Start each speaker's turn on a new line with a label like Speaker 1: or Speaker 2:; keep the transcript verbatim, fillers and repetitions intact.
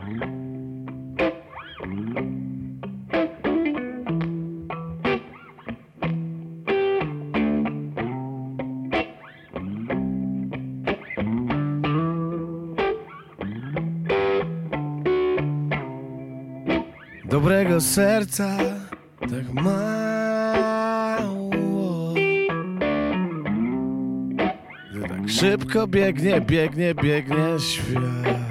Speaker 1: Dobrego serca tak mało, gdy tak szybko biegnie, biegnie, biegnie świat.